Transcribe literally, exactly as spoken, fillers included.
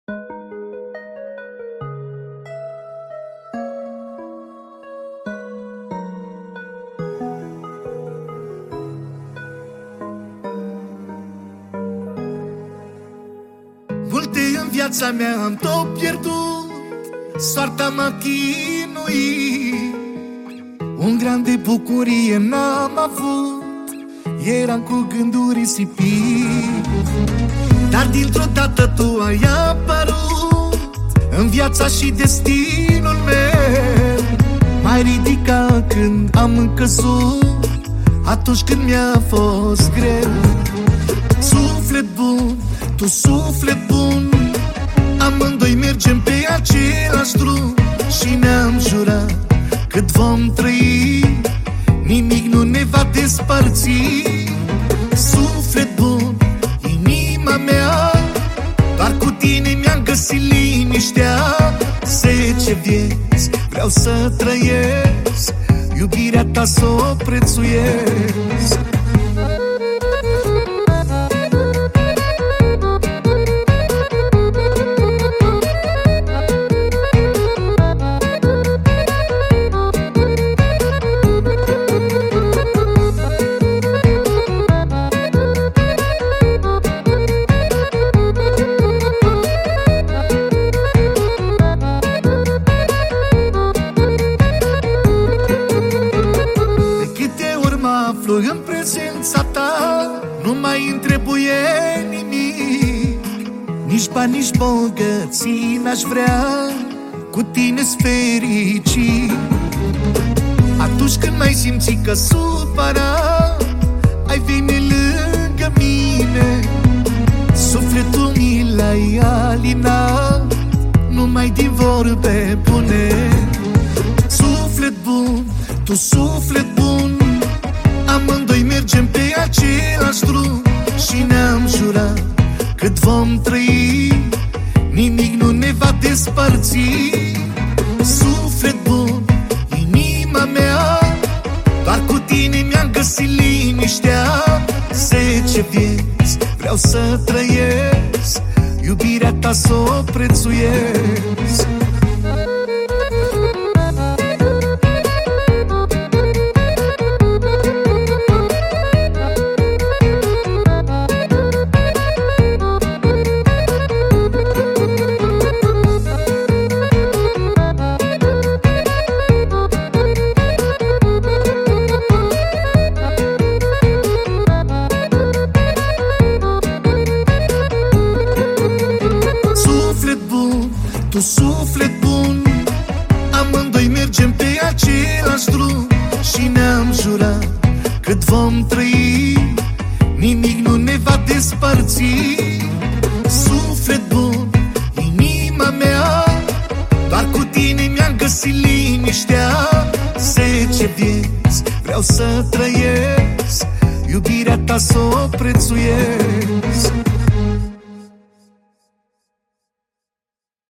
Multe în viața mea am tot pierdut, soarta m-a chinuit. Un gran de bucurie n-am avut, eram cu gânduri risipit. Dar dintr-o dată tu ai apărut în viața și destinul meu. M-ai ridicat când am căzut, atunci când mi-a fost greu. Suflet bun, tu suflet bun, amândoi mergem pe același drum. Și ne-am jurat cât vom trăi, nimic nu ne va despărți. Suflet bun, inima mea, doar cu tine mi-am găsit liniștea. Zece vieți vreau să trăiesc, iubirea ta să o prețuiesc. În prezența ta nu mai îmi trebuie nimic, nici bani, nici bogății n-aș vrea, cu tine-s fericit. Atunci când mai simți că supăra, ai vine lângă mine. Sufletul mi l-ai alinat, numai din vorbe bune. Suflet bun, tu suflet bun, amândoi mergem pe același drum. Și ne-am jurat cât vom trăi, nimic nu ne va despărți. Suflet bun, inima mea, doar cu tine mi-am găsit liniștea. Zece vieți vreau să trăiesc, iubirea ta să o prețuiesc. Tu suflet bun, amândoi mergem pe același drum. Și ne-am jurat cât vom trăi, nimic nu ne va despărți. Suflet bun, inima mea, doar cu tine mi-am găsit liniștea. Zece vieți vreau să trăiesc, iubirea ta să o prețuiesc.